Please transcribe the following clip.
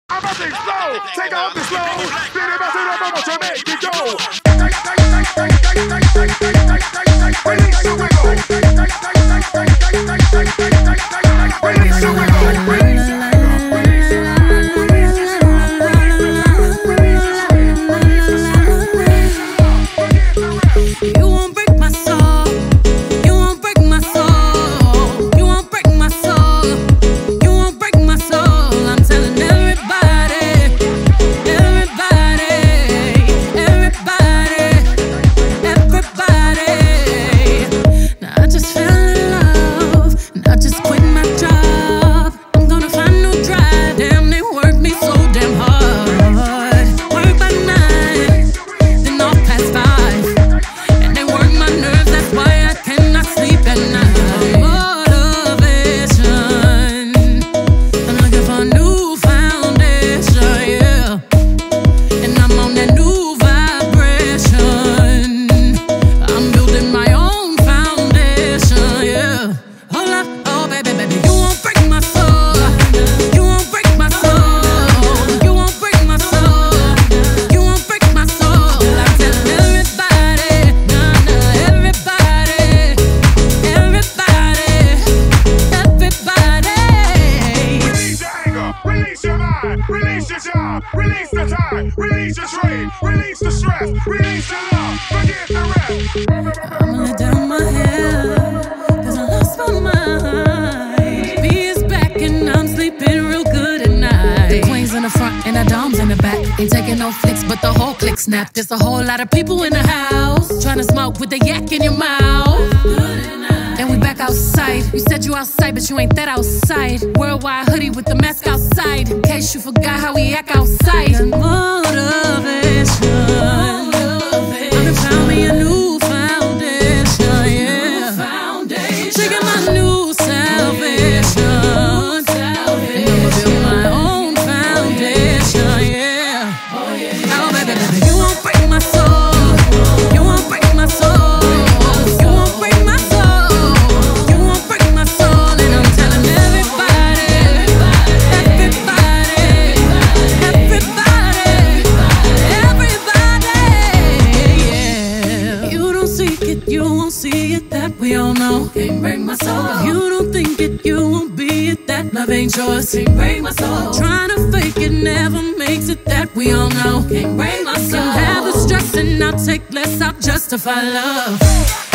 I'm about to explode. Take off the slow. Spin it back to the moment to make it go. Release the wiggle. Release the wiggle. Release the You won't break my soul. You won't break my soul. You won't break my soul. You won't break my soul. I'm telling everybody, everybody, everybody, everybody. Now I just fell in love, and I just quit my job. I'm gonna find a new drive. Damn, they work me so damn hard. Work by 9, then off past 5. That's why I cannot sleep at night. Motivation. I'm looking for a new foundation, yeah. And I'm on that new vibration. I'm building my own foundation, yeah. Hold up, oh baby, baby, you won't break my soul. You won't break my soul. You won't break my soul. You won't break my soul. I'm telling everybody, nah, everybody. Release your anger, release your mind, release your job, release the time, release your trade, release the stress, release your love, forget the rest. I'ma let down my hair, cause I lost my mind. B is back and I'm sleeping real good at night. The queen's in the front and the dom's in the back. Ain't taking no flicks, but the whole click snap. There's a whole lot of people in the house trying to smoke with the yak in your mouth. And we back outside. You said you outside, but you ain't that outside. Worldwide hoodie with the mask outside, in case you forgot how we act outside. Motivation. I found me a new foundation, yeah. Taking my new salvation. And I'ma build my own foundation, yeah. Oh baby, baby, you won't break my soul. You won't break my soul. You won't break my soul. You won't break my soul. And I'm telling everybody, everybody, everybody, yeah. You don't seek it, you won't see it, that we all know. Can't break my soul. If you don't think it, you won't be it, that love ain't yours. Can't break my soul. Trying to fake it never makes it, that we all know. Can't break my soul. Can have the stress and I'll take less, I'll justify love.